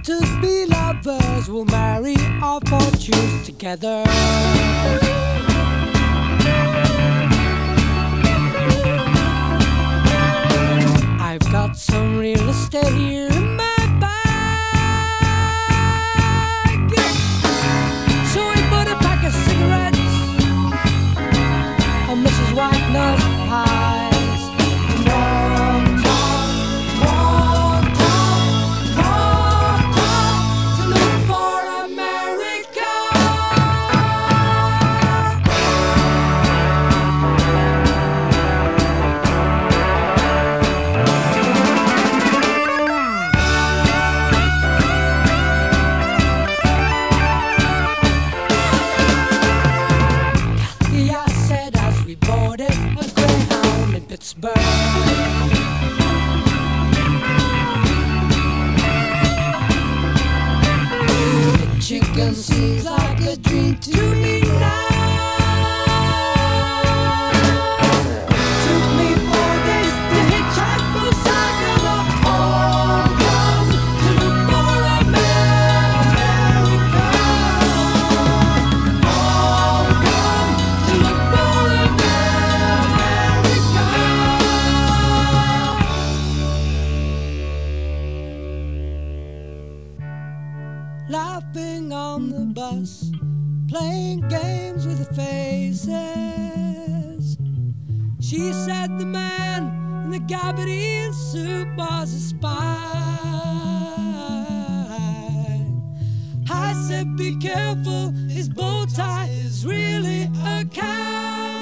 to be lovers, we'll marry our fortunes together. I've got some real estate here in my bag, so we put a pack of cigarettes on Mrs. Wagner's pies. The chicken seems like a dream to me now. Took me 4 days to hitchhike from Sacramento. All come to look for America. All come to look for America. Laughing on the bus, playing games with the faces. She said the man in the gabardine suit was a spy. I said be careful, his bow tie is really a cow.